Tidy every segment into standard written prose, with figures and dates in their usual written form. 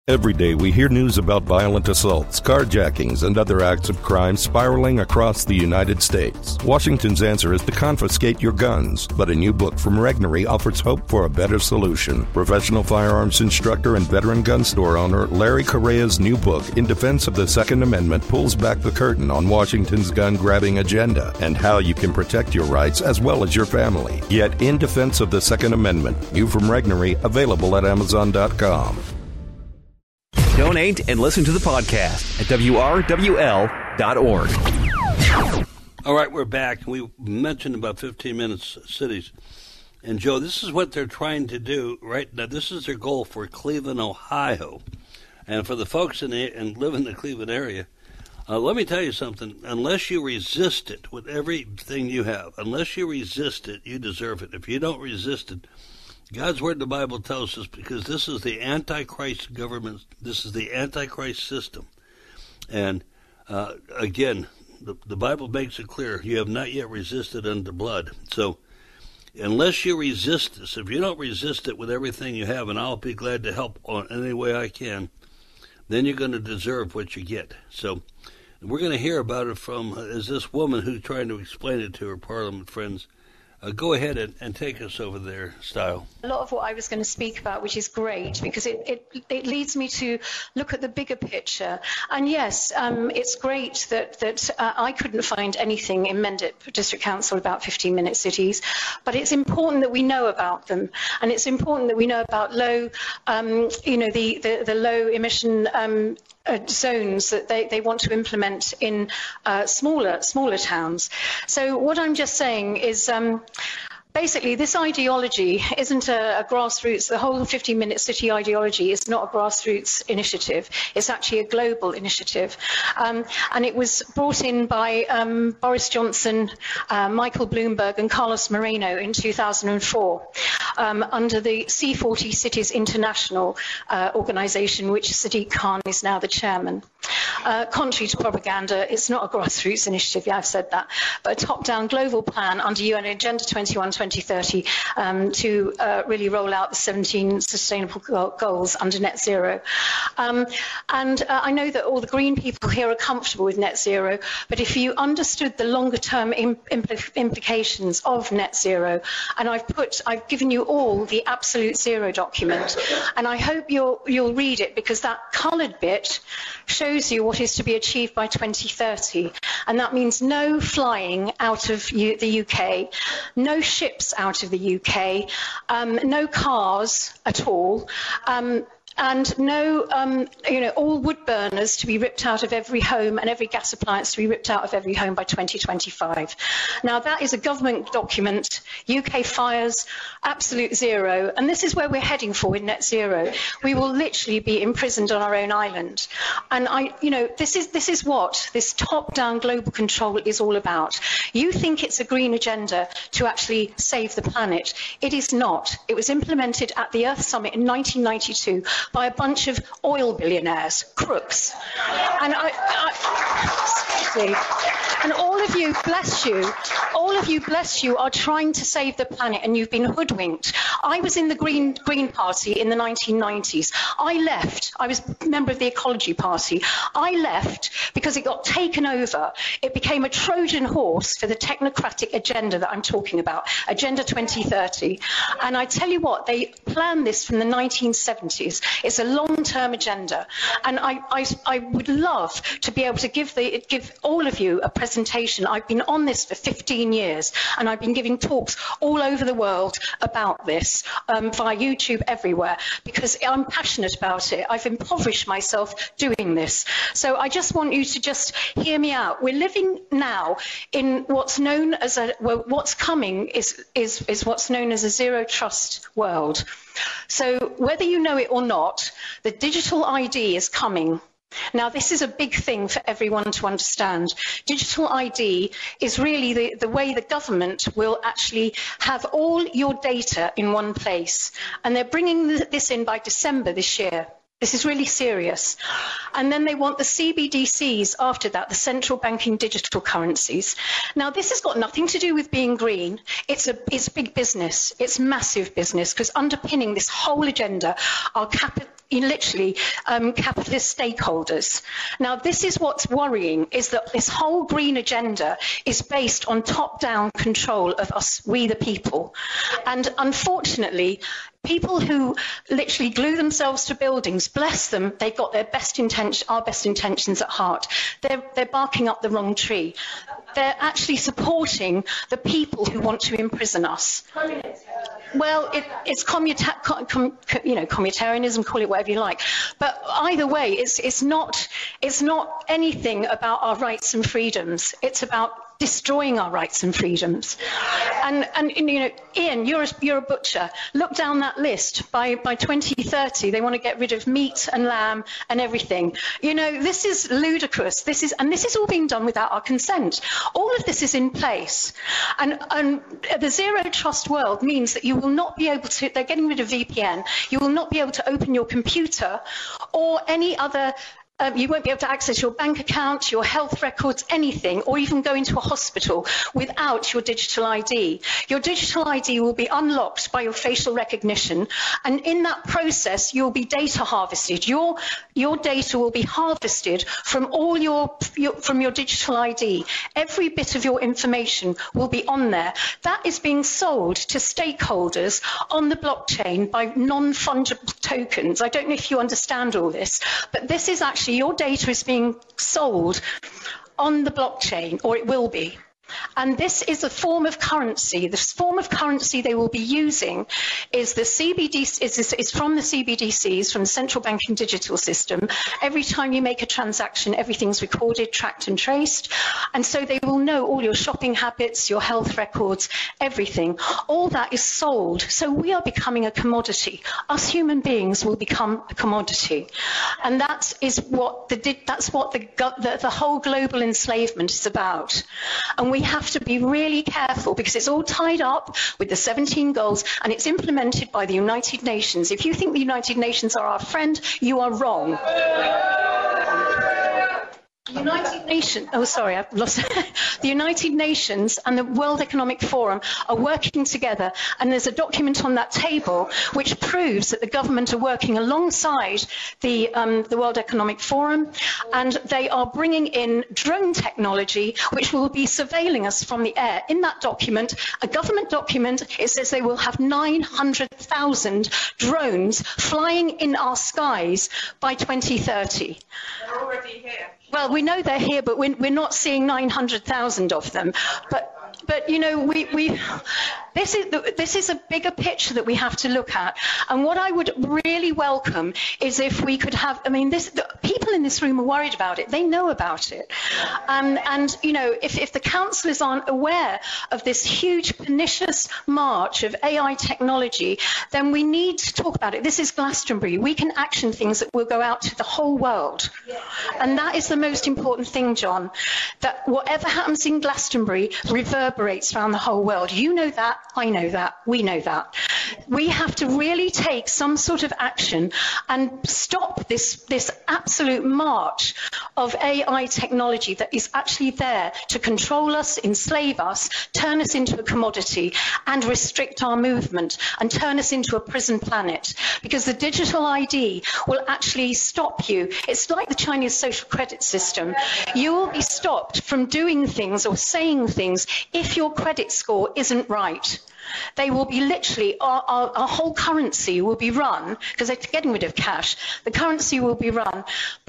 Every day we hear news about violent assaults, carjackings, and other acts of crime spiraling across the United States. Washington's answer is to confiscate your guns, but a new book from Regnery offers hope for a better solution. Professional firearms instructor and veteran gun store owner Larry Correa's new book, In Defense of the Second Amendment, pulls back the curtain on Washington's gun-grabbing agenda and how you can protect your rights as well as your family. Yet, In Defense of the Second Amendment, new from Regnery, available at Amazon.com. Donate and listen to the podcast at WRWL.org. All right, we're back. We mentioned about 15 minutes cities. And, Joe, this is what they're trying to do right now. This is their goal for Cleveland, Ohio. And for the folks and live in the Cleveland area, let me tell you something. Unless you resist it with everything you have, unless you resist it, you deserve it. If you don't resist it, God's word in the Bible tells us, because this is the Antichrist government, this is the Antichrist system. And again, the Bible makes it clear, you have not yet resisted unto blood. So unless you resist this, if you don't resist it with everything you have, and I'll be glad to help on any way I can, then you're going to deserve what you get. So we're going to hear about it from this woman who's trying to explain it to her Parliament friends. Go ahead and take us over there, Style. A lot of what I was going to speak about, which is great, because it leads me to look at the bigger picture. And yes, it's great that I couldn't find anything in Mendip District Council about 15-minute cities, but it's important that we know about them, and it's important that we know about low, the low emission zones that they want to implement in smaller towns. So what I'm just saying is basically, this ideology isn't a grassroots, the whole 15-minute city ideology is not a grassroots initiative. It's actually a global initiative. And it was brought in by Boris Johnson, Michael Bloomberg, and Carlos Moreno in 2004 under the C40 Cities International organization, which Sadiq Khan is now the chairman. Contrary to propaganda, it's not a grassroots initiative, yeah, I've said that, but a top-down global plan under UN Agenda 21-2030 to really roll out the 17 sustainable goals under net zero. And I know that all the green people here are comfortable with net zero, but if you understood the longer-term implications of net zero, and I've given you all the absolute zero document, and I hope you'll read it, because that coloured bit shows you what is to be achieved by 2030, and that means no flying out of the UK, no ships out of the UK, no cars at all, and no, all wood burners to be ripped out of every home and every gas appliance to be ripped out of every home by 2025. Now, that is a government document, UK fires, absolute zero, and this is where we're heading for with net zero. We will literally be imprisoned on our own island. And this is what this top-down global control is all about. You think it's a green agenda to actually save the planet. It is not. It was implemented at the Earth Summit in 1992 by a bunch of oil billionaires, crooks. And and all of you, bless you, are trying to save the planet, and you've been hoodwinked. I was in the Green Party in the 1990s. I left. I was a member of the Ecology Party. I left because it got taken over. It became a Trojan horse for the technocratic agenda that I'm talking about, Agenda 2030. And I tell you what, they planned this from the 1970s. It's a long-term agenda, and I would love to be able to give all of you a presentation. I've been on this for 15 years, and I've been giving talks all over the world about this via YouTube everywhere, because I'm passionate about it. I've impoverished myself doing this. So I just want you to just hear me out. We're living now in what's known as what's coming is what's known as a zero trust world. So whether you know it or not, the digital ID is coming. Now, this is a big thing for everyone to understand. Digital ID is really the way the government will actually have all your data in one place. And they're bringing this in by December this year. This is really serious. And then they want the CBDCs after that, the central banking digital currencies. Now, this has got nothing to do with being green. It's big business. It's massive business, because underpinning this whole agenda are literally capitalist stakeholders. Now, this is what's worrying, is that this whole green agenda is based on top-down control of us, we the people. And unfortunately, people who literally glue themselves to buildings, bless them, they've got our best intentions at heart. They're barking up the wrong tree. They're actually supporting the people who want to imprison us. Well, it's communitarianism, call it whatever you like. But either way, it's not anything about our rights and freedoms. It's about destroying our rights and freedoms. And Ian, you're a butcher. Look down that list. By 2030, they want to get rid of meat and lamb and everything. This is ludicrous. This is all being done without our consent. All of this is in place. And the zero trust world means that you will not be able to, they're getting rid of VPN, you will not be able to open your computer or any other you won't be able to access your bank account, your health records, anything, or even go into a hospital without your digital ID. Your digital ID will be unlocked by your facial recognition, and in that process, you'll be data harvested. Your data will be harvested from from your digital ID. Every bit of your information will be on there. That is being sold to stakeholders on the blockchain by non-fungible tokens. I don't know if you understand all this, but this is actually your data is being sold on the blockchain, or it will be. And this is a form of currency. This form of currency they will be using is the CBDC, is from the CBDCs, from the Central Banking Digital System. Every time you make a transaction, everything's recorded, tracked and traced. And so they will know all your shopping habits, your health records, everything. All that is sold. So we are becoming a commodity. Us human beings will become a commodity. And that is what the whole global enslavement is about. And we have to be really careful because it's all tied up with the 17 goals and it's implemented by the United Nations. If you think the United Nations are our friend, you are wrong. The United Nations, the United Nations and the World Economic Forum are working together, and there's a document on that table which proves that the government are working alongside the World Economic Forum, and they are bringing in drone technology which will be surveilling us from the air. In that document, a government document, it says they will have 900,000 drones flying in our skies by 2030. They're already here. Well, we know they're here, but we're not seeing 900,000 of them. But this is a bigger picture that we have to look at. And what I would really welcome is if we could have, the people in this room are worried about it. They know about it. And if the councillors aren't aware of this huge pernicious march of AI technology, then we need to talk about it. This is Glastonbury. We can action things that will go out to the whole world. And that is the most important thing, John, that whatever happens in Glastonbury reverberates around the whole world. You know that, I know that, we know that. We have to really take some sort of action and stop this absolute march of AI technology that is actually there to control us, enslave us, turn us into a commodity and restrict our movement and turn us into a prison planet. Because the digital ID will actually stop you. It's like the Chinese social credit system. You will be stopped from doing things or saying things if your credit score isn't right. They will be literally, our whole currency will be run, because they're getting rid of cash, the currency will be run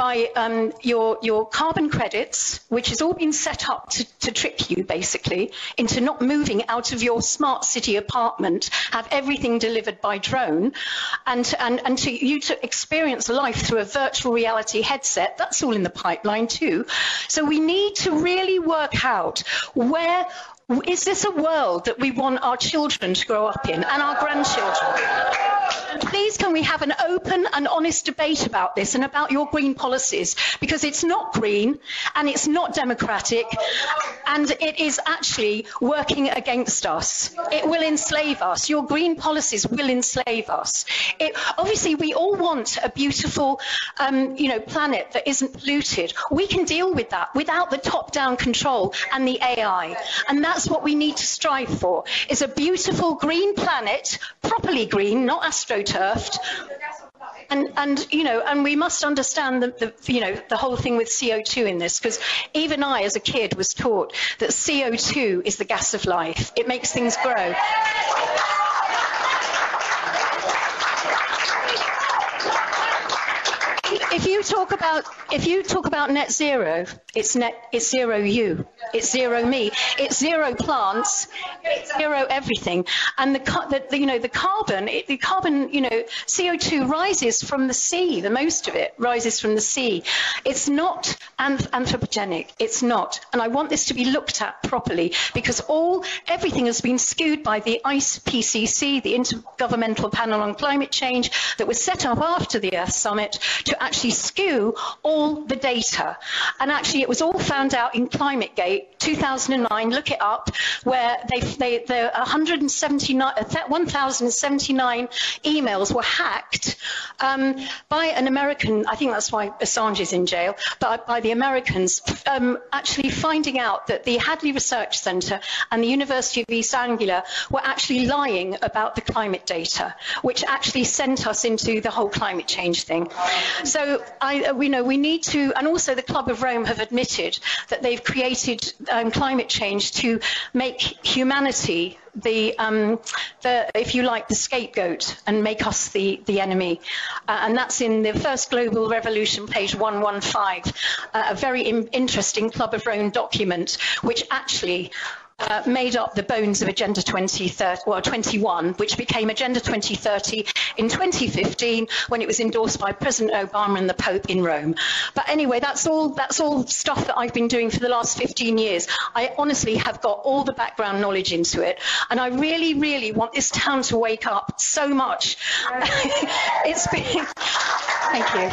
by your carbon credits, which has all been set up to trick you, basically, into not moving out of your smart city apartment, have everything delivered by drone, and to you to experience life through a virtual reality headset. That's all in the pipeline too. So we need to really work out where, is this a world that we want our children to grow up in and our grandchildren? And please, can we have an open and honest debate about this and about your green policies? Because it's not green and it's not democratic and it is actually working against us. It will enslave us. Your green policies will enslave us. Obviously, we all want a beautiful planet that isn't polluted. We can deal with that without the top-down control and the AI. And that's what we need to strive for, is a beautiful green planet, properly green, not astroturfed. And and we must understand the whole thing with CO2 in this, because even I, as a kid, was taught that CO2 is the gas of life. It makes things grow. If you talk about net zero, it's zero you, it's zero me, it's zero plants, it's zero everything. And the carbon, CO2 rises from the sea. The most of it rises from the sea. It's not anthropogenic. It's not. And I want this to be looked at properly, because everything has been skewed by the IPCC, the Intergovernmental Panel on Climate Change, that was set up after the Earth Summit to actually skew all the data. And actually it was all found out in ClimateGate 2009, look it up, where the 1,079 emails were hacked by an American. I think that's why Assange is in jail, but by the Americans, actually finding out that the Hadley Research Centre and the University of East Anglia were actually lying about the climate data, which actually sent us into the whole climate change thing. So we need to, and also the Club of Rome have admitted that they've created climate change to make humanity if you like, the scapegoat, and make us the enemy. And that's in the First Global Revolution, page 115, a very interesting Club of Rome document, which actually made up the bones of Agenda 21, which became Agenda 2030 in 2015 when it was endorsed by President Obama and the Pope in Rome. But anyway, that's all stuff that I've been doing for the last 15 years. I honestly have got all the background knowledge into it, and I really, really want this town to wake up so much. It's been... Thank you.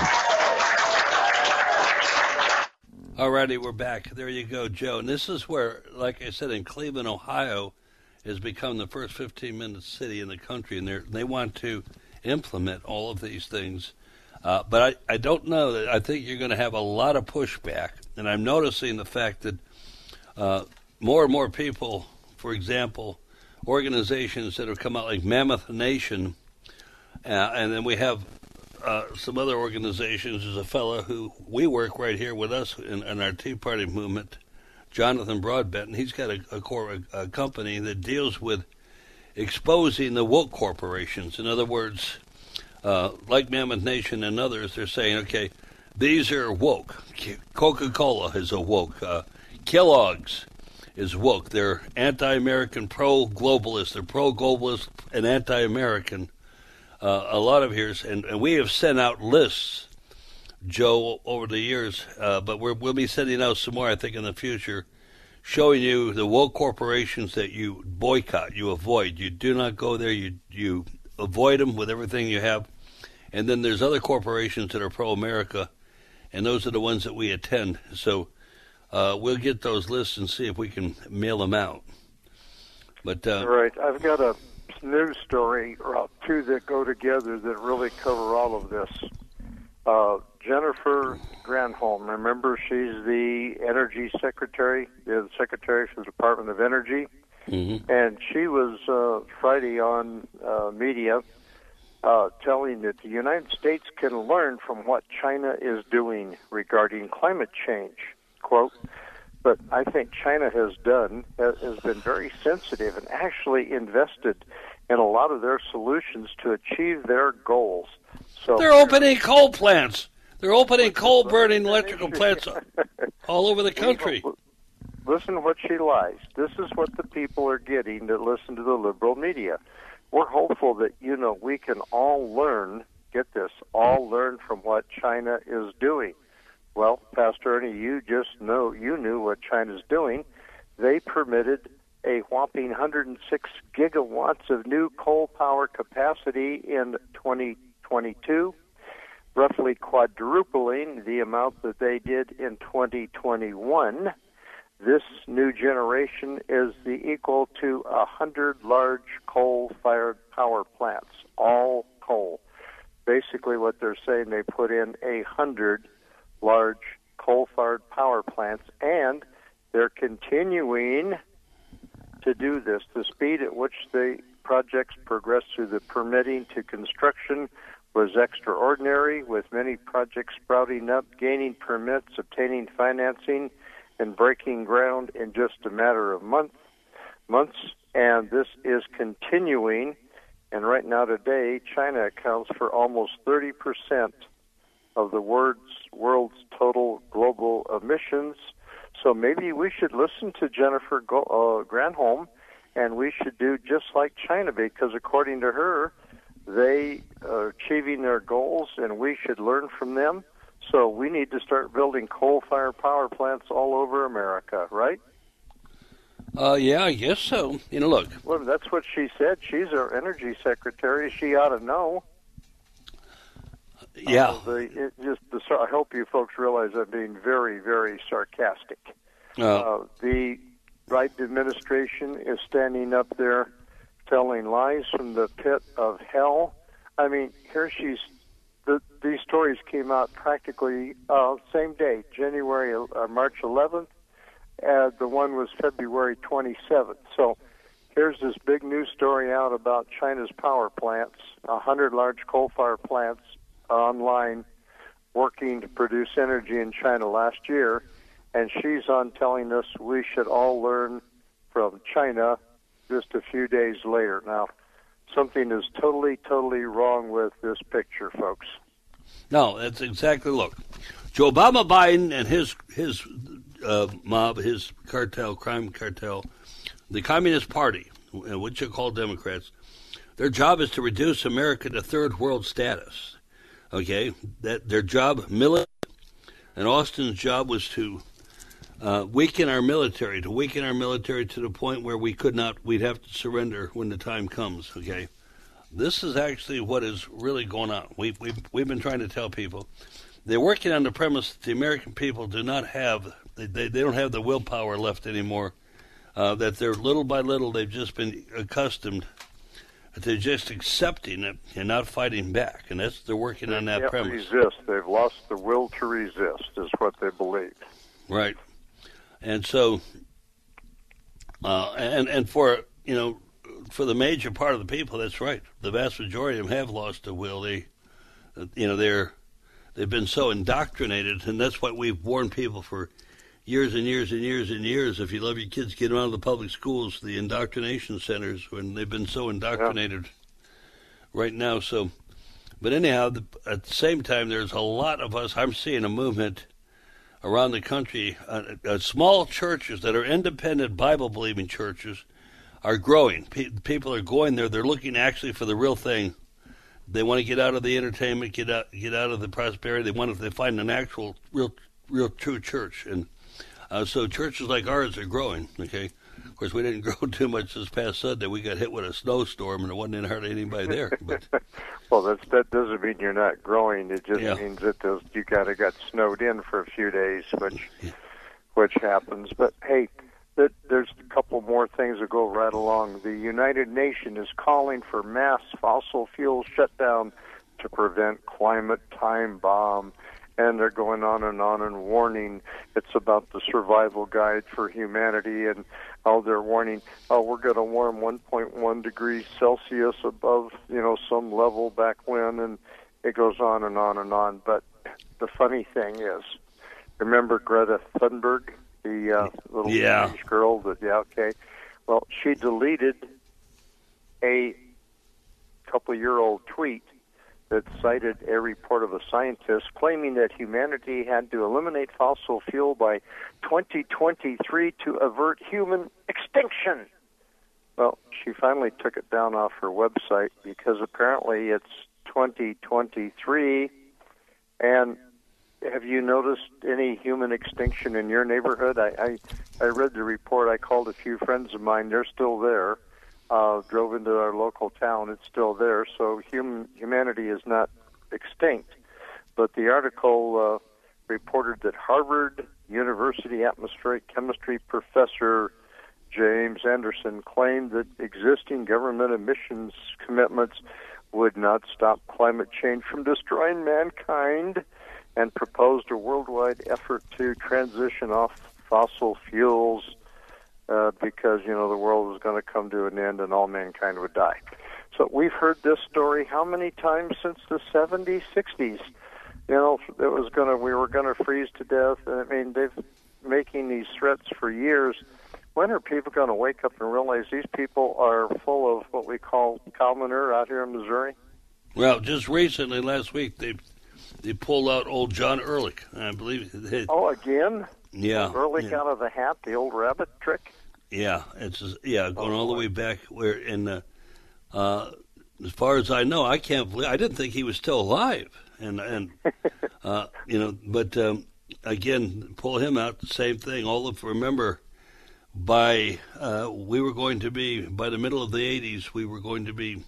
Alrighty, we're back. There you go, Joe. And this is where, like I said, in Cleveland, Ohio, has become the first 15-minute city in the country, and they want to implement all of these things. But I don't know that. I think you're going to have a lot of pushback, and I'm noticing the fact that more and more people, for example, organizations that have come out like Mammoth Nation, and then we have some other organizations. There's a fellow who we work right here with us in our Tea Party movement, Jonathan Broadbent, and he's got a company that deals with exposing the woke corporations. In other words, like Mammoth Nation and others, they're saying, okay, these are woke. Coca-Cola is a woke. Kellogg's is woke. They're anti-American, pro-globalist. They're pro-globalist and anti-American. A lot of years, and we have sent out lists, Joe, over the years, but we'll be sending out some more, I think, in the future, showing you the woke corporations that you boycott, you avoid. You do not go there. You avoid them with everything you have. And then there's other corporations that are pro-America, and those are the ones that we attend. So we'll get those lists and see if we can mail them out. But right. I've got a news story, or two that go together that really cover all of this. Jennifer Granholm, remember, she's the Energy Secretary, the Secretary for the Department of Energy, and she was Friday on media telling that the United States can learn from what China is doing regarding climate change. Quote, but I think China has been very sensitive and actually invested in a lot of their solutions to achieve their goals. So they're opening coal plants. They're opening coal-burning electrical plants all over the country. Listen to what she lies. This is what the people are getting that listen to the liberal media. We're hopeful that, we can all learn, get this, all learn from what China is doing. Well, Pastor Ernie, you knew what China's doing. They permitted a whopping 106 gigawatts of new coal power capacity in 2022, roughly quadrupling the amount that they did in 2021. This new generation is equal to 100 large coal-fired power plants, all coal. Basically what they're saying, they put in 100 large coal-fired power plants, and they're continuing to do this. The speed at which the projects progress through the permitting to construction was extraordinary, with many projects sprouting up, gaining permits, obtaining financing, and breaking ground in just a matter of months. And this is continuing. And right now today, China accounts for almost 30% of the world's total global emissions. So maybe we should listen to Jennifer Granholm, and we should do just like China, because according to her, they are achieving their goals, and we should learn from them. So we need to start building coal-fired power plants all over America, right? Yeah, I guess so. Look. Well, that's what she said. She's our energy secretary. She ought to know. Yeah. I hope you folks realize I'm being very, very sarcastic. The Biden administration is standing up there telling lies from the pit of hell. I mean, these stories came out practically same day, March 11th. The one was February 27th. So here's this big news story out about China's power plants, 100 large coal-fired plants online working to produce energy in China last year. And she's on telling us we should all learn from China just a few days later. Now, something is totally, totally wrong with this picture, folks. No, that's exactly, look, Joe Biden and his mob, his crime cartel, the Communist Party, which are called Democrats, their job is to reduce America to third world status. Okay? That their job, military, and Austin's job was to weaken our military to the point where we'd have to surrender when the time comes. Okay? This is actually what is really going on. We've been trying to tell people. They're working on the premise that the American people do not have, they don't have the willpower left anymore, that they're little by little, they've just been accustomed to just accepting it and not fighting back. And they're working on that premise. Resist. They've lost the will to resist is what they believe. Right. And so, and for the major part of the people, that's right. The vast majority of them have lost the will. They've been so indoctrinated, and that's why we've warned people for years and years and years and years. If you love your kids, get them out of the public schools, the indoctrination centers, when they've been so indoctrinated right now. So, but anyhow, at the same time, there's a lot of us. I'm seeing a movement around the country. Small churches that are independent Bible-believing churches are growing. People are going there. They're looking actually for the real thing. They want to get out of the entertainment, get out of the prosperity. They find an actual, real true church. And so churches like ours are growing. Okay, of course we didn't grow too much this past Sunday. We got hit with a snowstorm, and there wasn't hardly anybody there. But well, that doesn't mean you're not growing. It just means that you kind of got snowed in for a few days, which happens. But hey. There's a couple more things that go right along. The United Nations is calling for mass fossil fuel shutdown to prevent climate time bomb. And they're going on and warning. It's about the survival guide for humanity. And they're warning, we're going to warm 1.1 degrees Celsius above, some level back when. And it goes on and on and on. But the funny thing is, remember Greta Thunberg? The little Spanish girl Well, she deleted a couple-year-old tweet that cited a report of a scientist claiming that humanity had to eliminate fossil fuel by 2023 to avert human extinction. Well, she finally took it down off her website because apparently it's 2023, and have you noticed any human extinction in your neighborhood? I read the report. I called a few friends of mine. They're still there. Drove into our local town. It's still there. So humanity is not extinct. But the article reported that Harvard University atmospheric chemistry professor James Anderson claimed that existing government emissions commitments would not stop climate change from destroying mankind, and proposed a worldwide effort to transition off fossil fuels because, the world was going to come to an end and all mankind would die. So we've heard this story how many times since the 70s, 60s? We were gonna freeze to death. I mean, they've making these threats for years. When are people going to wake up and realize these people are full of what we call cow manure out here in Missouri? Well, just recently, last week, they pulled out old John Ehrlich, I believe. Again? Yeah. Ehrlich out of the hat, the old rabbit trick? Yeah, going all the way back where as far as I know, I didn't think he was still alive, and but again, pull him out, the same thing. Remember, by we were going to be by the middle of the 80s, we were going to be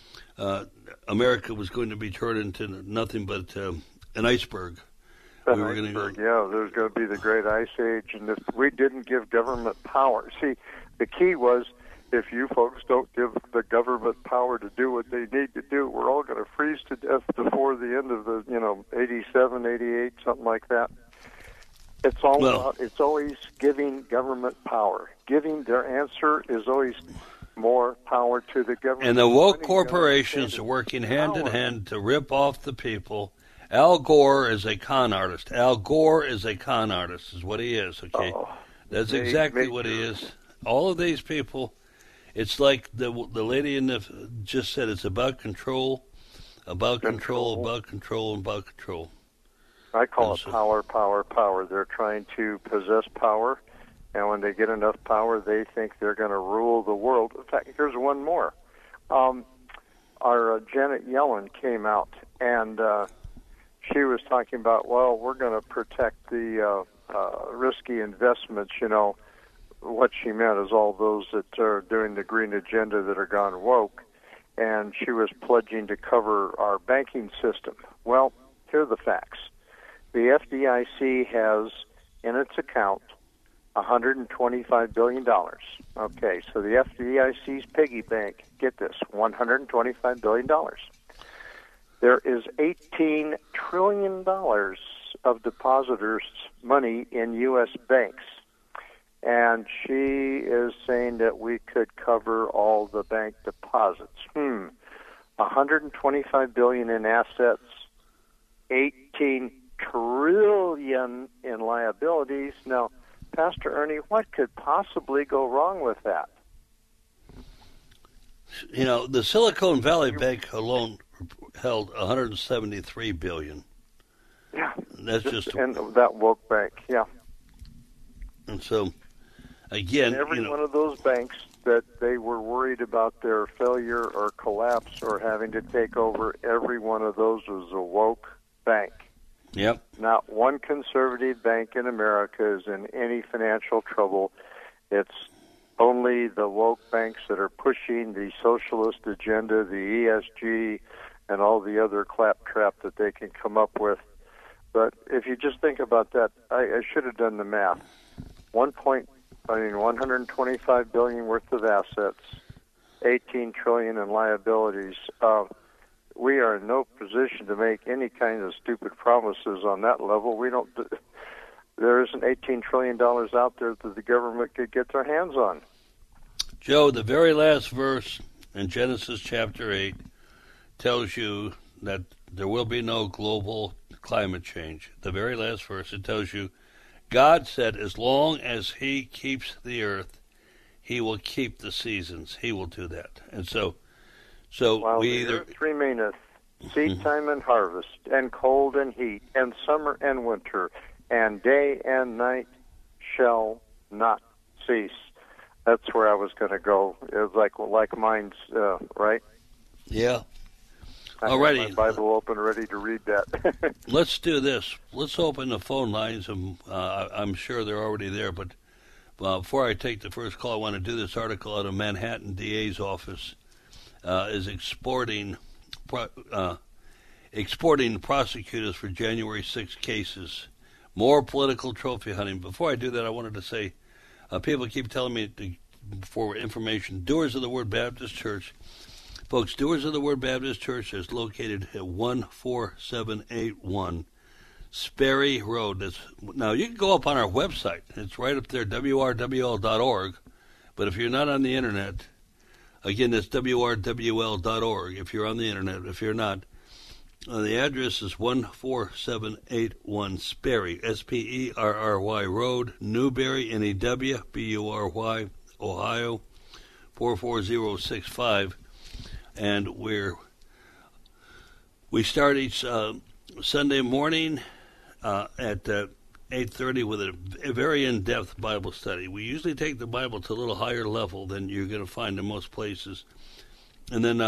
America was going to be turned into nothing but an iceberg. Yeah, there's going to be the Great Ice Age, and if we didn't give government power. See, the key was, if you folks don't give the government power to do what they need to do, we're all going to freeze to death before the end of the, 87, 88, something like that. It's always giving government power. Their answer is always more power to the government. And the woke corporations are working hand in hand to rip off the people. Al Gore is a con artist. Al Gore is a con artist, is what he is, okay? That's exactly what he is. All of these people, it's like the lady just said, it's about control, about control, about control, about control. I call it power, power, power. They're trying to possess power, and when they get enough power, they think they're going to rule the world. In fact, here's one more. Our Janet Yellen came out, and she was talking about, we're going to protect the risky investments. What she meant is all those that are doing the green agenda that are gone woke, and she was pledging to cover our banking system. Well, here are the facts. The FDIC has in its account $125 billion. Okay, so the FDIC's piggy bank, get this, $125 billion. There is $18 trillion of depositors' money in U.S. banks. And she is saying that we could cover all the bank deposits. $125 billion in assets, $18 trillion in liabilities. Now, Pastor Ernie, what could possibly go wrong with that? The Silicon Valley Bank alone held $173 billion. Yeah, that's just and that woke bank. Yeah, and so again, every one of those banks that they were worried about their failure or collapse or having to take over, every one of those was a woke bank. Yep. Not one conservative bank in America is in any financial trouble. It's only the woke banks that are pushing the socialist agenda, the ESG, and all the other claptrap that they can come up with. But if you just think about that, I should have done the math. 125 billion worth of assets, 18 trillion in liabilities. We are in no position to make any kind of stupid promises on that level. There isn't $18 trillion out there that the government could get their hands on. Joe, the very last verse in Genesis chapter 8 tells you that there will be no global climate change. The very last verse, it tells you, God said, as long as he keeps the earth, he will keep the seasons. He will do that. And so while we the either earth remaineth, seed time and harvest, and cold and heat, and summer and winter, and day and night shall not cease. That's where I was going to go. It was like mine's, right? Yeah. I have my Bible open, ready to read that. Let's do this. Let's open the phone lines. I'm sure they're already there, but before I take the first call, I want to do this article out of Manhattan DA's office. Is exporting prosecutors for January 6 cases. More political trophy hunting. Before I do that, I wanted to say, people keep telling me for information, Doers of the Word Baptist Church. Folks, Doers of the Word Baptist Church is located at 14781 Sperry Road. Now, you can go up on our website. It's right up there, wrwl.org. But if you're not on the Internet, Again, that's wrwl.org if you're on the internet. If you're not, the address is 14781 Sperry, Sperry Road, Newberry, Newbury, Ohio, 44065. And we start each Sunday morning at 8:30 with a very in-depth Bible study. We usually take the Bible to a little higher level than you're going to find in most places. And then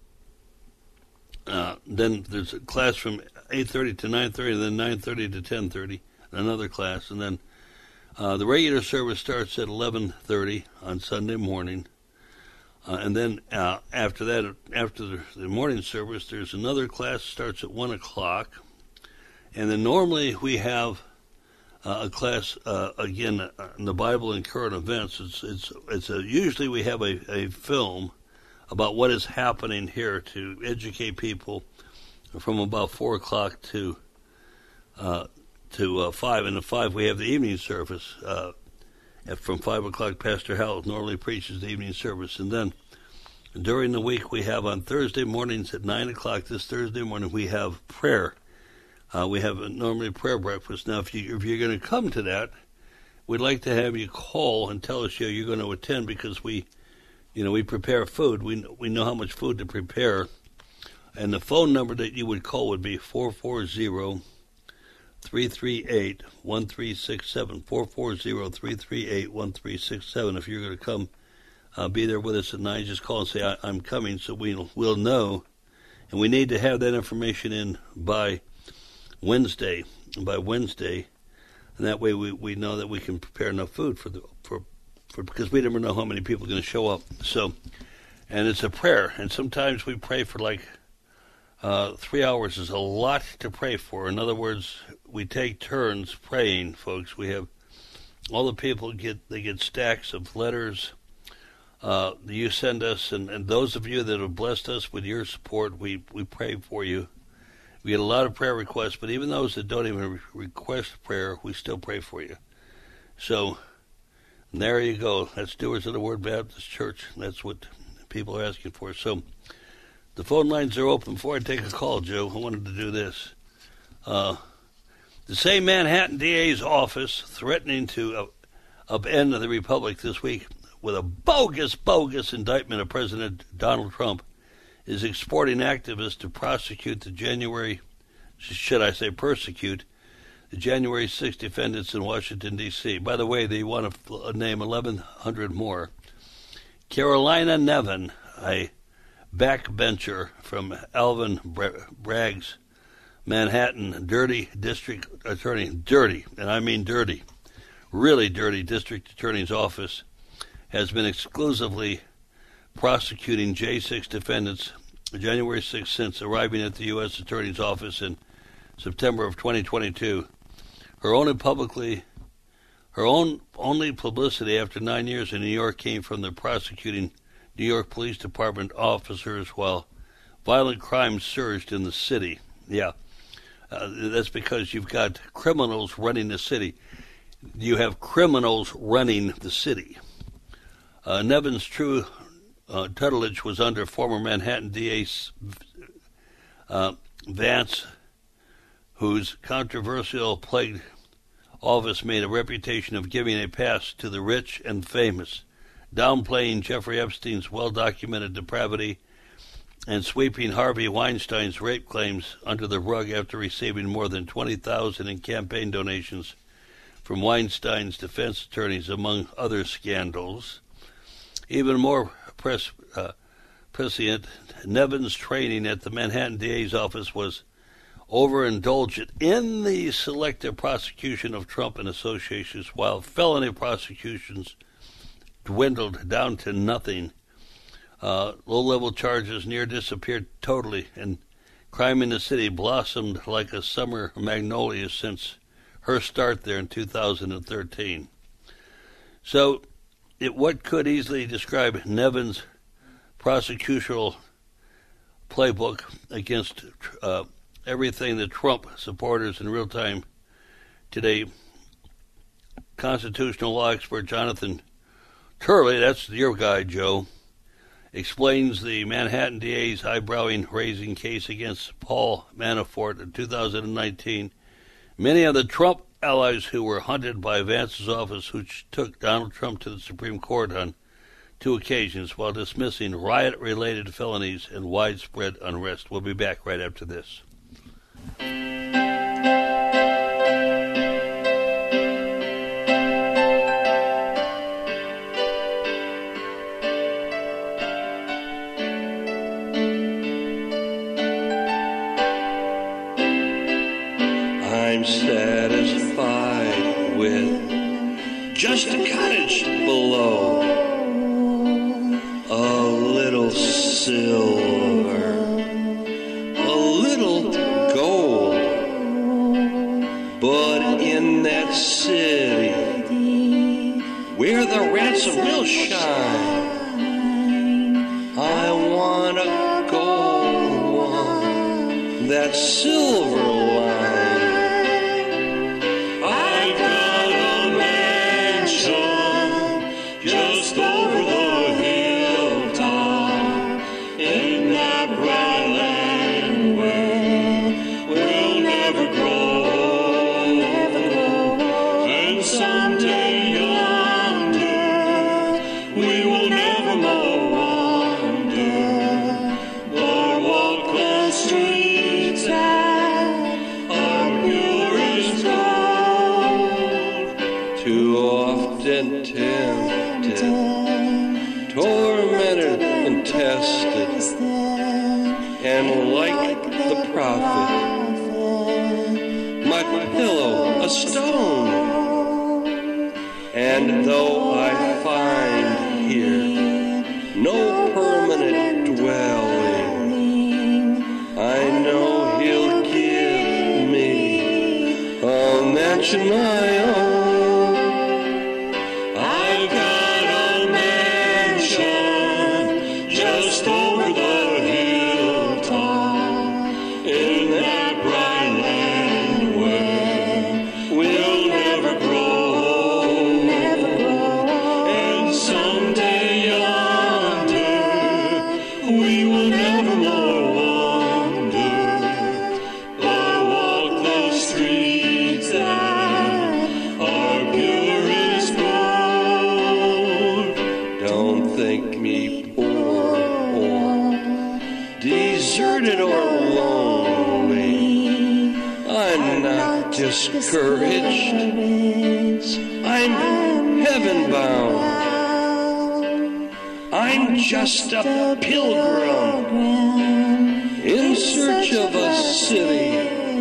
there's a class from 8:30 to 9:30, and then 9:30 to 10:30, another class. And then the regular service starts at 11:30 on Sunday morning. And then after that, after the morning service, there's another class that starts at 1 o'clock. And then normally we have a class, again, in the Bible and current events. Usually we have a film about what is happening here to educate people from about 4 o'clock to 5. And at 5 we have the evening service. From 5 o'clock, Pastor Howell normally preaches the evening service. And then during the week we have on Thursday mornings at 9 o'clock, this Thursday morning, we have prayer. We have normally prayer breakfast. Now, if you're going to come to that, we'd like to have you call and tell us you're going to attend, because we prepare food. We know how much food to prepare. And the phone number that you would call would be 440-338-1367, 440-338-1367. If you're going to come be there with us at 9, just call and say, I'm coming, so we'll know. And we need to have that information in by Wednesday, and that way we know that we can prepare enough food for because we never know how many people are going to show up. So, and it's a prayer, and sometimes we pray for 3 hours is a lot to pray for. In other words, we take turns praying, folks. We have all the people get stacks of letters you send us, and those of you that have blessed us with your support, we pray for you. We get a lot of prayer requests, but even those that don't even request prayer, we still pray for you. So there you go. That's Stewards of the Word Baptist Church. That's what people are asking for. So the phone lines are open. Before I take a call, Joe, I wanted to do this. The same Manhattan DA's office threatening to upend the Republic this week with a bogus indictment of President Donald Trump is exporting activists to persecute the January 6 defendants in Washington, D.C. By the way, they want to name 1,100 more. Carolina Nevin, a backbencher from Alvin Bragg's Manhattan dirty district attorney, dirty, and I mean dirty, really dirty district attorney's office, has been exclusively prosecuting J6 defendants January 6th since arriving at the U.S. Attorney's Office in September of 2022. Her only publicity after 9 years in New York came from the prosecuting New York Police Department officers while violent crime surged in the city. Yeah, that's because you've got criminals running the city. You have criminals running the city. Nevin's true tutelage was under former Manhattan DA Vance, whose controversial plagued office made a reputation of giving a pass to the rich and famous, downplaying Jeffrey Epstein's well-documented depravity and sweeping Harvey Weinstein's rape claims under the rug after receiving more than $20,000 in campaign donations from Weinstein's defense attorneys, among other scandals. Even more prescient, Nevin's training at the Manhattan DA's office was overindulgent in the selective prosecution of Trump and associations, while felony prosecutions dwindled down to nothing. Low-level charges near disappeared totally, and crime in the city blossomed like a summer magnolia since her start there in 2013. So, what could easily describe Nevin's prosecutorial playbook against everything that Trump supporters in real time today. Constitutional law expert Jonathan Turley, that's your guy, Joe, explains the Manhattan DA's eyebrow-raising case against Paul Manafort in 2019. Many of the Trump allies who were hunted by Vance's office, who took Donald Trump to the Supreme Court on 2 occasions while dismissing riot-related felonies and widespread unrest. We'll be back right after this. I'm satisfied with just a cottage below, a little silver, a little gold, but in that city where the ransom will shine, I want a gold one, that silver line. Just over the hilltop, in that bright land where we'll never grow, and someday yonder we will never more wander, or walk the streets that are pure as gold. Too often tempted, tormented and tested, and like the prophet, my pillow a stone. And though I find here no permanent dwelling, I know he'll give me a mansion I own. Just over the hilltop, in that bright land where we'll never grow, and someday yonder we will never more wander, or walk the streets that are pure as gold. Don't think me deserted or lonely, I'm not discouraged, I'm heaven bound, I'm just a pilgrim in search of a city.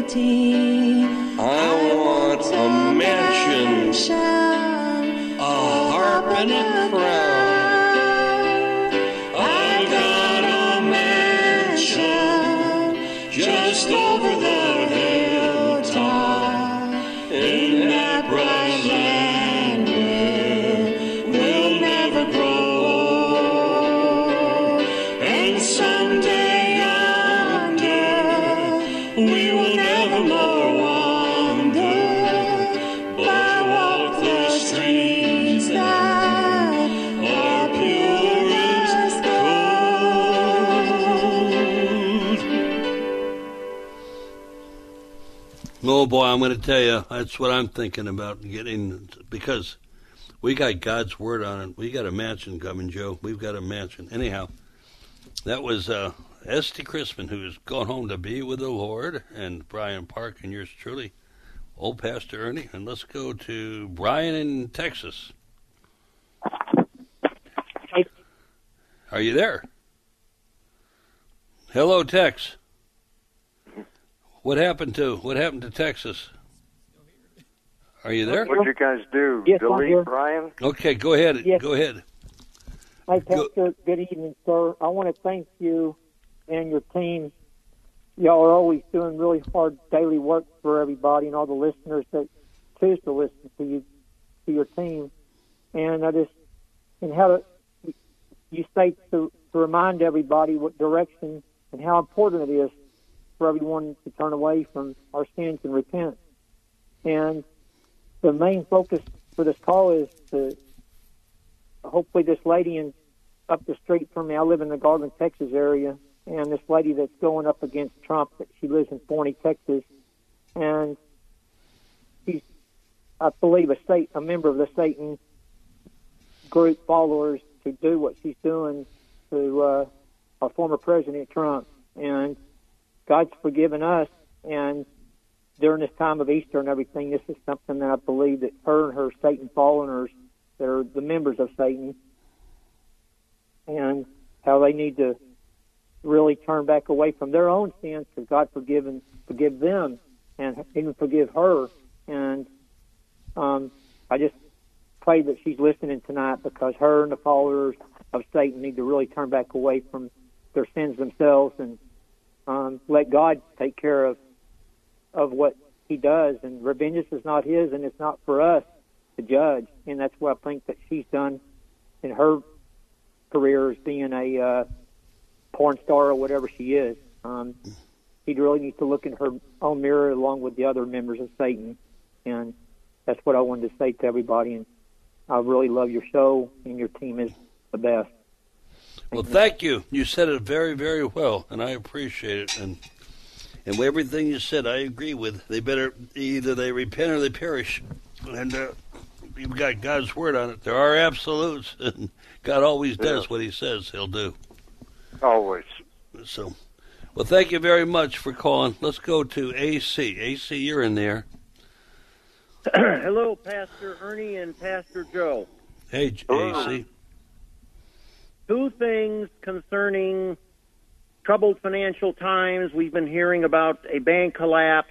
I want a mansion, a harp and a crown. Just over the hilltop, in that bright land where we'll never grow, and someday yonder we will never more wander, but walk the streets that are pure as gold. Oh, boy, I'm going to tell you, that's what I'm thinking about getting, because we got God's word on it. We got a mansion coming, Joe. We've got a mansion. Anyhow, that was Esty Crispin, who's gone home to be with the Lord, and Brian Park, and yours truly, old Pastor Ernie. And let's go to Brian in Texas. Hey. Are you there? Hello, Tex. What happened to Texas? Are you there? What'd you guys do? Yes, I'm here. Delete Brian? Okay, go ahead. Yes. Go ahead. Hi, Pastor. Good evening, sir. I want to thank you and your team. Y'all are always doing really hard daily work for everybody and all the listeners that choose to listen to you, to your team. And you say to remind everybody what direction and how important it is for everyone to turn away from our sins and repent. And the main focus for this call is to hopefully this lady in up the street from me. I live in the Garland, Texas area, and this lady that's going up against Trump, she lives in Forney, Texas, and she's, I believe, a member of the Satan group followers to do what she's doing to our former President Trump. And God's forgiven us, and during this time of Easter and everything, this is something that I believe that her and her Satan followers that are the members of Satan, and how they need to really turn back away from their own sins, because God forgive them and even forgive her. And I just pray that she's listening tonight, because her and the followers of Satan need to really turn back away from their sins themselves and let God take care of what he does. And vengeance is not his, and it's not for us to judge. And that's what I think that she's done in her career, as being a porn star or whatever she is. She really needs to look in her own mirror along with the other members of Satan. And that's what I wanted to say to everybody. And I really love your show, and your team is the best. Well, thank you. You said it very, very well, and I appreciate it. And everything you said, I agree with. They better, either they repent or they perish. And you've got God's word on it. There are absolutes, and God always does what he says he'll do. Always. So, well, thank you very much for calling. Let's go to AC. AC, you're in there. Hello, Pastor Ernie and Pastor Joe. Hey, AC. Two things concerning troubled financial times. We've been hearing about a bank collapse,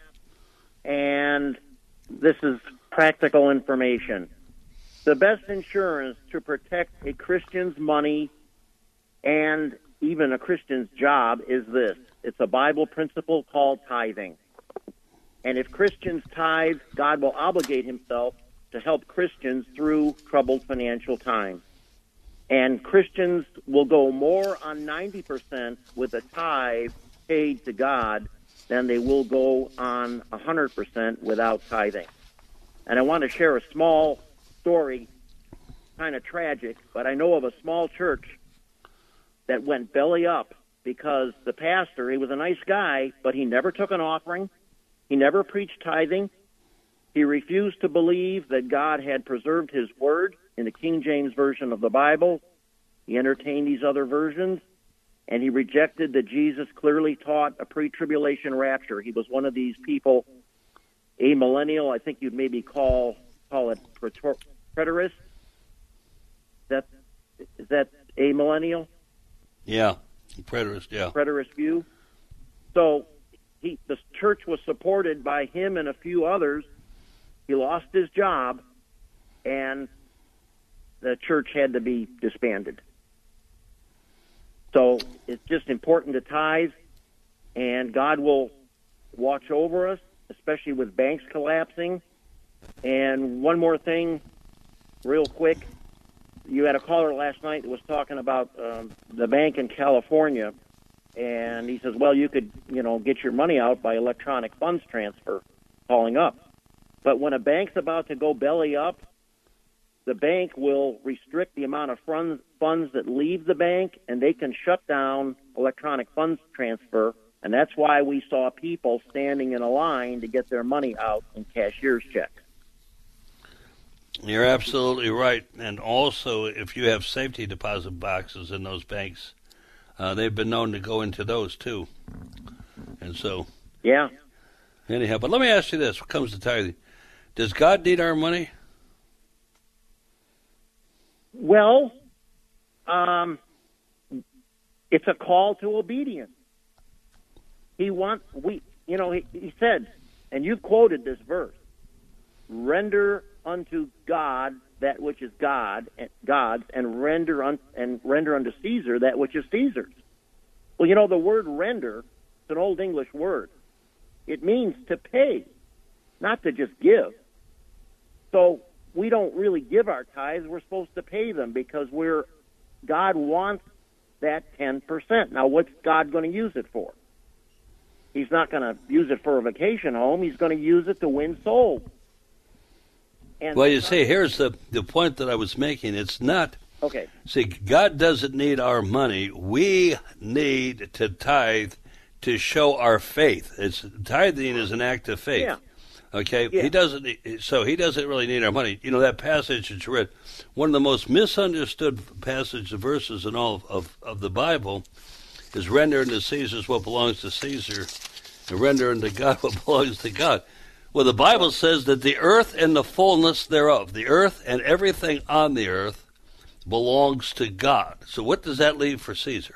and this is practical information. The best insurance to protect a Christian's money and even a Christian's job is this. It's a Bible principle called tithing. And if Christians tithe, God will obligate himself to help Christians through troubled financial times. And Christians will go more on 90% with a tithe paid to God than they will go on 100% without tithing. And I want to share a small story, kind of tragic, but I know of a small church that went belly up because the pastor, he was a nice guy, but he never took an offering. He never preached tithing. He refused to believe that God had preserved his word in the King James Version of the Bible. He entertained these other versions, and he rejected that Jesus clearly taught a pre-tribulation rapture. He was one of these people, a millennial, I think you'd maybe call it preterist. Is that a millennial? Yeah, preterist, yeah. Preterist view. So the church was supported by him and a few others. He lost his job, and the church had to be disbanded. So it's just important to tithe, and God will watch over us, especially with banks collapsing. And one more thing, real quick. You had a caller last night that was talking about the bank in California, and he says, well, you could, get your money out by electronic funds transfer, calling up. But when a bank's about to go belly up, the bank will restrict the amount of funds that leave the bank, and they can shut down electronic funds transfer. And that's why we saw people standing in a line to get their money out in cashier's checks. You're absolutely right. And also, if you have safety deposit boxes in those banks, they've been known to go into those too. And so, yeah. Anyhow, but let me ask you this: when it comes to tithing, does God need our money? Well, it's a call to obedience. He said, and you quoted this verse: "Render unto God that which is God's, and render unto Caesar that which is Caesar's." Well, the word "render" is an Old English word. It means to pay, not to just give. So we don't really give our tithes. We're supposed to pay them because God wants that 10%. Now, what's God going to use it for? He's not going to use it for a vacation home. He's going to use it to win souls. And well, you see, here's the point that I was making. It's not Okay. See, God doesn't need our money. We need to tithe to show our faith. Tithing is an act of faith. Yeah. Okay? Yeah. He doesn't really need our money. You know, that passage that you read, one of the most misunderstood verses in all of the Bible is render unto Caesar what belongs to Caesar, and render unto God what belongs to God. Well, the Bible says that the earth and the fullness thereof, the earth and everything on the earth, belongs to God. So what does that leave for Caesar?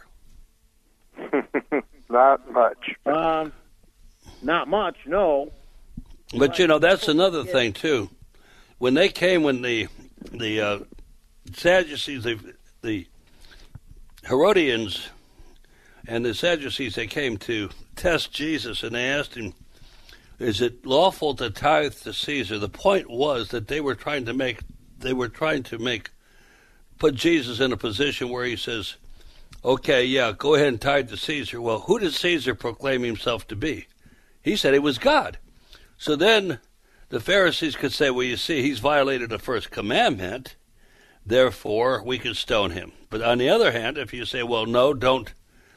Not much. Not much, no. But, you know, that's another thing, too. When they came, when the Sadducees, the Herodians and the Sadducees, they came to test Jesus, and they asked him, is it lawful to tithe to Caesar? The point was that they were trying to put Jesus in a position where he says, okay, yeah, go ahead and tithe to Caesar. Well, who did Caesar proclaim himself to be? He said it was God. So then the Pharisees could say, well, you see, he's violated the first commandment, therefore we can stone him. But on the other hand, if you say, well, no, don't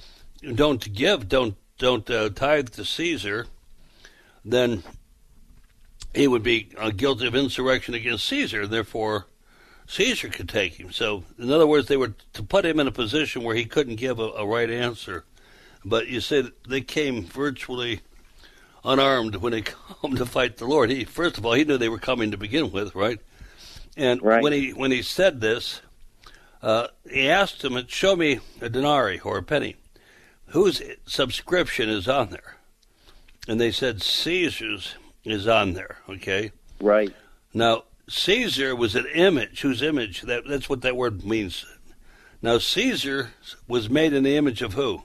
tithe to Caesar, then he would be guilty of insurrection against Caesar, therefore Caesar could take him. So, in other words, they were to put him in a position where he couldn't give a right answer. But you say they came virtually unarmed when they come to fight the Lord. First of all, he knew they were coming to begin with, right? And right. when he said this, he asked them, show me a denarii or a penny. Whose subscription is on there? And they said Caesar's is on there, okay? Right. Now, Caesar was an image. Whose image? That's what that word means. Now, Caesar was made in the image of who?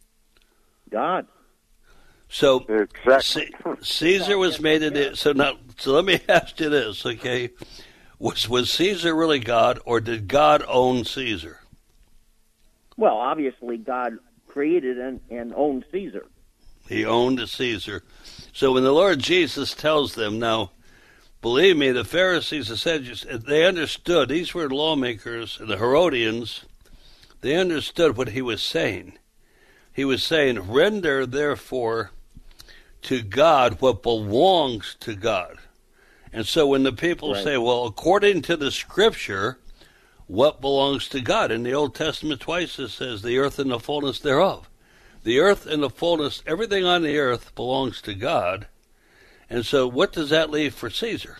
God. So, exactly. Caesar was made in it. So let me ask you this, okay? Was Caesar really God, or did God own Caesar? Well, obviously, God created and owned Caesar. He owned Caesar. So when the Lord Jesus tells them, now, believe me, the Pharisees, the Sadducees, they understood. These were lawmakers, the Herodians. They understood what he was saying. He was saying, render, therefore, to God what belongs to God. And so when the people say, well, according to the Scripture, what belongs to God? In the Old Testament twice it says, the earth and the fullness thereof. The earth and the fullness, everything on the earth belongs to God. And so what does that leave for Caesar?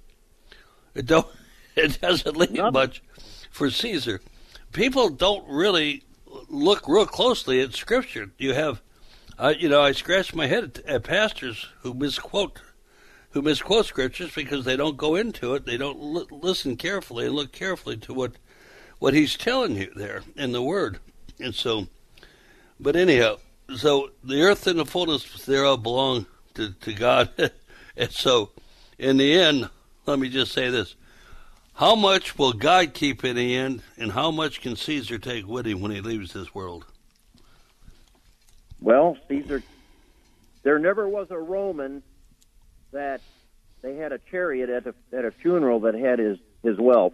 It doesn't leave much for Caesar. People don't really look real closely at Scripture. You have, I scratch my head at pastors who misquote Scriptures because they don't go into it. They don't listen carefully and look carefully to what he's telling you there in the Word. And so, but anyhow, so the earth and the fullness thereof belong to God. And so, in the end, let me just say this. How much will God keep in the end, and how much can Caesar take with him when he leaves this world? Well, Caesar, there never was a Roman that they had a chariot at a funeral that had his wealth.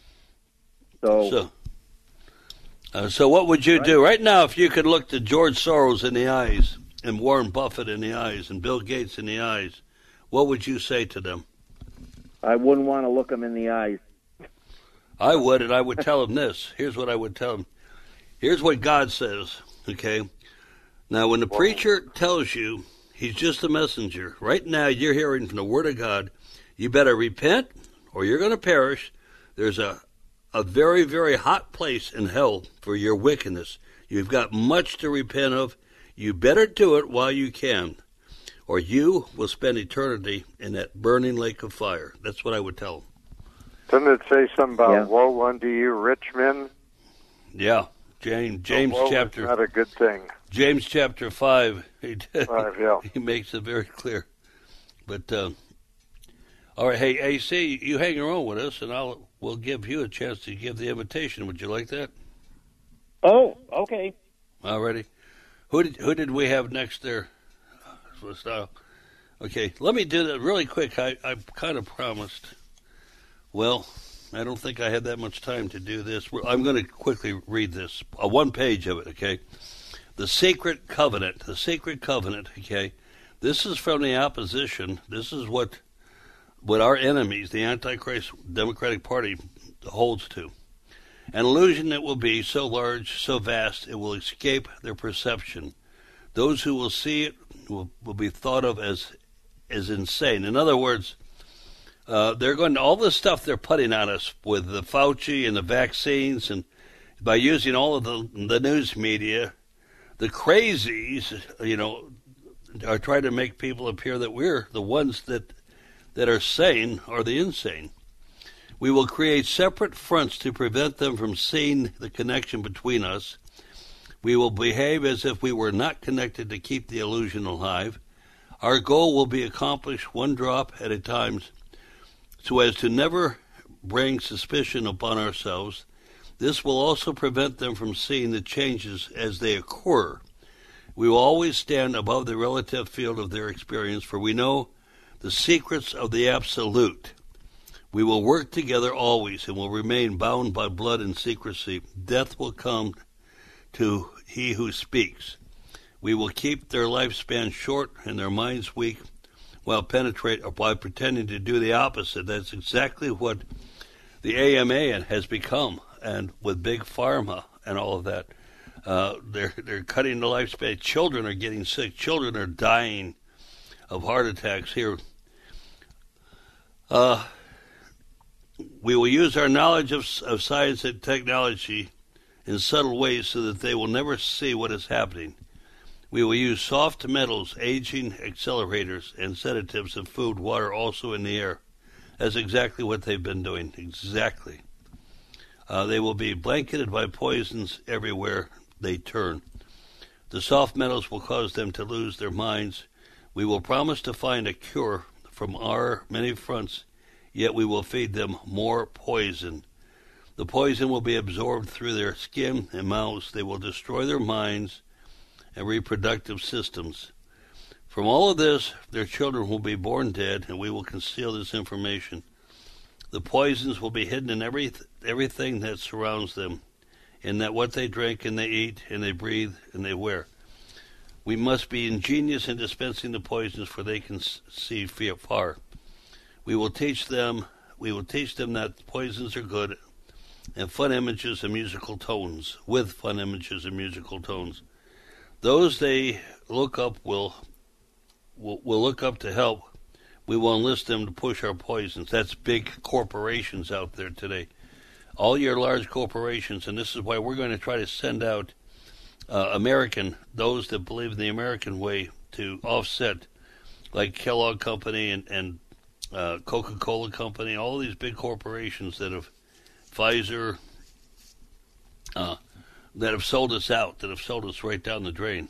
So what would you do right now if you could look to George Soros in the eyes and Warren Buffett in the eyes and Bill Gates in the eyes? What would you say to them? I wouldn't want to look them in the eyes. I would, and I would tell them this. Here's what I would tell them. Here's what God says, okay? Now, when the preacher tells you he's just a messenger, right now you're hearing from the Word of God, you better repent or you're going to perish. There's a very, very hot place in hell for your wickedness. You've got much to repent of. You better do it while you can, or you will spend eternity in that burning lake of fire. That's what I would tell them. Didn't it say something about woe unto you, rich men? Yeah, James chapter. Not a good thing. James chapter 5. He makes it very clear. But all right, hey AC, you hang around with us, and we'll give you a chance to give the invitation. Would you like that? Oh, okay. Alrighty. Who did we have next there? Okay, let me do that really quick. I kind of promised. Well, I don't think I had that much time to do this. I'm going to quickly read this, one page of it, okay? The Sacred Covenant, okay? This is from the opposition. This is what our enemies, the Antichrist Democratic Party, holds to. An illusion that will be so large, so vast, it will escape their perception. Those who will see it will be thought of as insane. In other words, they're going to, all the stuff they're putting on us with the Fauci and the vaccines, and by using all of the news media, the crazies, are trying to make people appear that we're the ones that are sane or the insane. We will create separate fronts to prevent them from seeing the connection between us. We will behave as if we were not connected to keep the illusion alive. Our goal will be accomplished one drop at a time so as to never bring suspicion upon ourselves. This will also prevent them from seeing the changes as they occur. We will always stand above the relative field of their experience, for we know the secrets of the absolute. We will work together always and will remain bound by blood and secrecy. Death will come to he who speaks. We will keep their lifespan short and their minds weak while pretending to do the opposite. That's exactly what the AMA has become, and with Big Pharma and all of that. They're cutting the lifespan. Children are getting sick. Children are dying of heart attacks here. We will use our knowledge of science and technology in subtle ways so that they will never see what is happening. We will use soft metals, aging accelerators, and sedatives of food, water, also in the air. That's exactly what they've been doing. Exactly. They will be blanketed by poisons everywhere they turn. The soft metals will cause them to lose their minds. We will promise to find a cure from our many fronts, yet we will feed them more poison. The poison will be absorbed through their skin and mouths. They will destroy their minds and reproductive systems. From all of this, their children will be born dead, and we will conceal this information. The poisons will be hidden in everything that surrounds them, in that what they drink and they eat and they breathe and they wear. We must be ingenious in dispensing the poisons, for they can see far. We will teach them that poisons are good, and fun images and musical tones, with fun images and musical tones. Those they look up will look up to help. We will enlist them to push our poisons. That's big corporations out there today. All your large corporations, and this is why we're going to try to send out those that believe in the American way, to offset, like Kellogg Company and Coca-Cola Company, all these big corporations that have, Pfizer, that have sold us out, that have sold us right down the drain.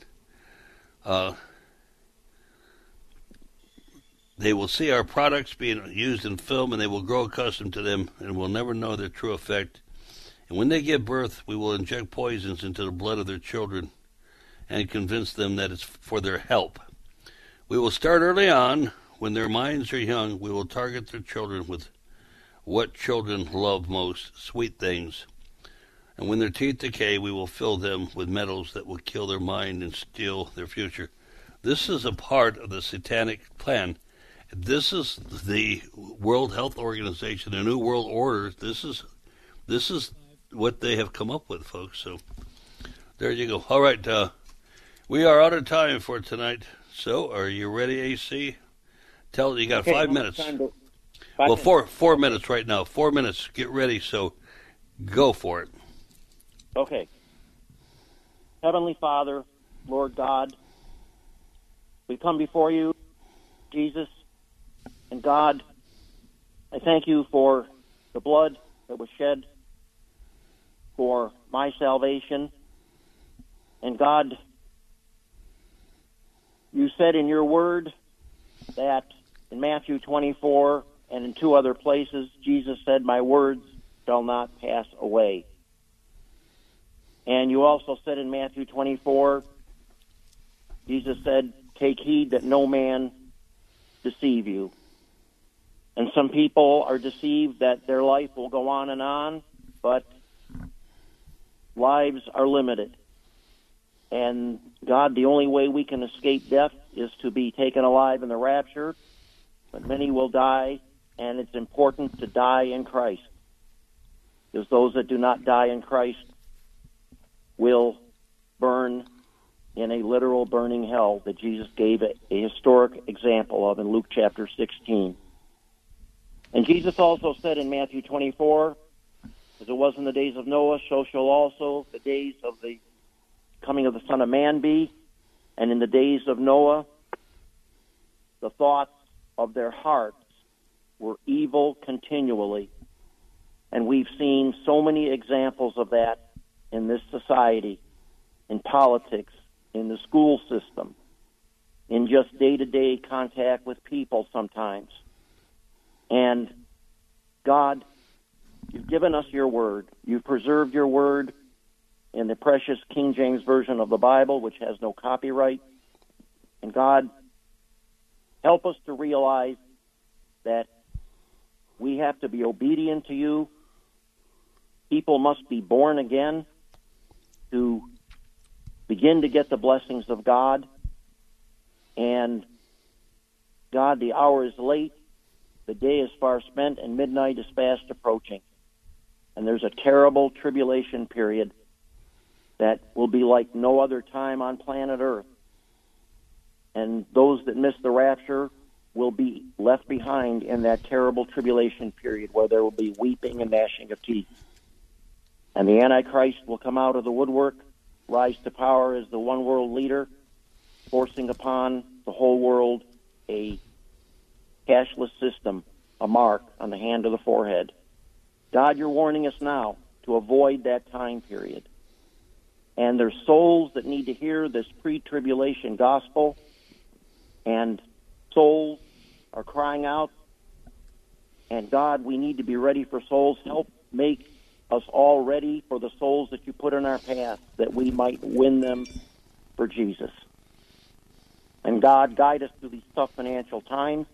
They will see our products being used in film, and they will grow accustomed to them and will never know their true effect. And when they give birth, we will inject poisons into the blood of their children and convince them that it's for their help. We will start early on. When their minds are young, we will target their children with what children love most, sweet things. And when their teeth decay, we will fill them with metals that will kill their mind and steal their future. This is a part of the satanic plan. This is the World Health Organization, the New World Order. This is what they have come up with, folks. So there you go. All right, we are out of time for tonight. So are you ready, AC? Tell you got 5 minutes. Well, 4 minutes right now. 4 minutes. Get ready. So go for it. Okay. Heavenly Father, Lord God, we come before you, Jesus, and God, I thank you for the blood that was shed for my salvation. And God, you said in your word that in Matthew 24 and in 2 other places, Jesus said, my words shall not pass away. And you also said in Matthew 24, Jesus said, take heed that no man deceive you. And some people are deceived that their life will go on, but lives are limited. And God, the only way we can escape death is to be taken alive in the rapture, but many will die, and it's important to die in Christ. Because those that do not die in Christ will burn in a literal burning hell that Jesus gave a historic example of in Luke chapter 16. And Jesus also said in Matthew 24, as it was in the days of Noah, so shall also the days of the coming of the Son of Man be. And in the days of Noah, the thoughts of their hearts were evil continually. And we've seen so many examples of that in this society, in politics, in the school system, in just day-to-day contact with people sometimes. And God, you've given us your word. You've preserved your word in the precious King James Version of the Bible, which has no copyright. And God, help us to realize that we have to be obedient to you. People must be born again to begin to get the blessings of God. And God, the hour is late, the day is far spent, and midnight is fast approaching. And there's a terrible tribulation period that will be like no other time on planet Earth. And those that miss the rapture will be left behind in that terrible tribulation period where there will be weeping and gnashing of teeth. And the Antichrist will come out of the woodwork, rise to power as the one world leader, forcing upon the whole world a cashless system, a mark on the hand of the forehead. God, you're warning us now to avoid that time period. And there's souls that need to hear this pre-tribulation gospel, and souls are crying out. And God, we need to be ready for souls. Help make us all ready for the souls that you put in our path, that we might win them for Jesus. And God, guide us through these tough financial times,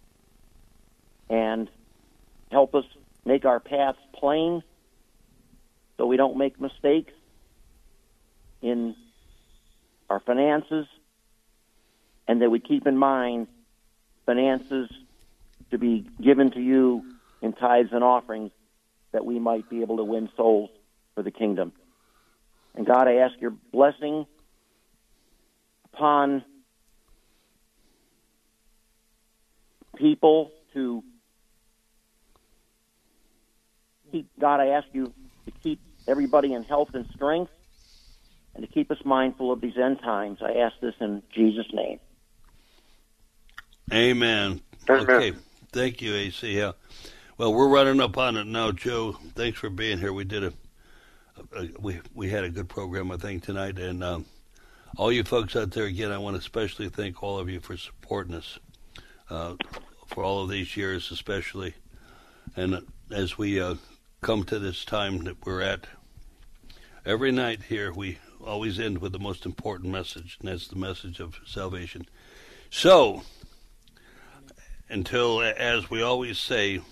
and help us make our paths plain so we don't make mistakes in our finances, and that we keep in mind finances to be given to you in tithes and offerings, that we might be able to win souls for the kingdom. And God, I ask your blessing upon people to keep, God, I ask you to keep everybody in health and strength, and to keep us mindful of these end times. I ask this in Jesus' name. Amen. Okay. Thank you, AC. Yeah. Well, we're running up on it now, Joe. Thanks for being here. We did we had a good program, I think, tonight. And all you folks out there, again, I want to especially thank all of you for supporting us for all of these years, especially. And as we come to this time that we're at, every night here we always end with the most important message, and that's the message of salvation. So, until, as we always say,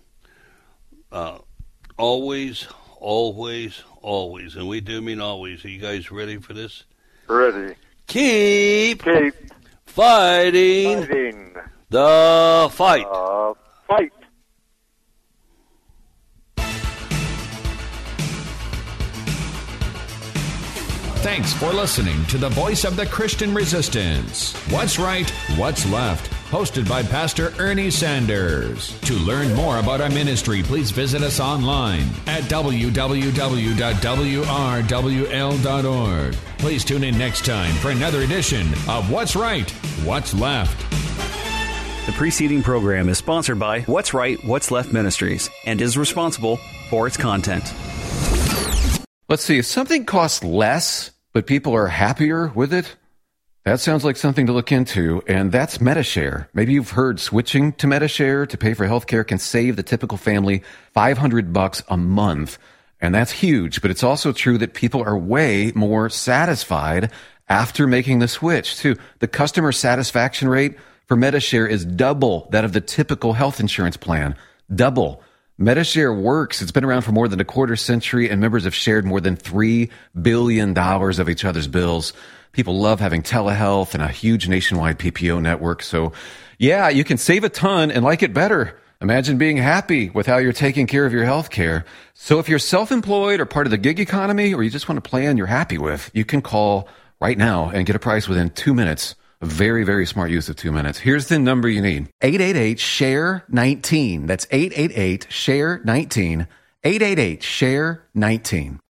always, always, always, and we do mean always. Are you guys ready for this? Ready. Keep fighting the fight. Fight. Thanks for listening to the Voice of the Christian Resistance. What's Right, What's Left? Hosted by Pastor Ernie Sanders. To learn more about our ministry, please visit us online at www.wrwl.org. Please tune in next time for another edition of What's Right, What's Left. The preceding program is sponsored by What's Right, What's Left Ministries and is responsible for its content. Let's see, if something costs less, but people are happier with it, that sounds like something to look into, and that's Medi-Share. Maybe you've heard switching to Medi-Share to pay for healthcare can save the typical family $500 a month, and that's huge, but it's also true that people are way more satisfied after making the switch, too. The customer satisfaction rate for Medi-Share is double that of the typical health insurance plan. Double. Medi-Share works. It's been around for more than a quarter century, and members have shared more than $3 billion of each other's bills. People love having telehealth and a huge nationwide PPO network. So, yeah, you can save a ton and like it better. Imagine being happy with how you're taking care of your health care. So if you're self-employed or part of the gig economy, or you just want a plan you're happy with, you can call right now and get a price within 2 minutes. A very, very smart use of 2 minutes. Here's the number you need. 888-SHARE-19. That's 888-SHARE-19. 888-SHARE-19.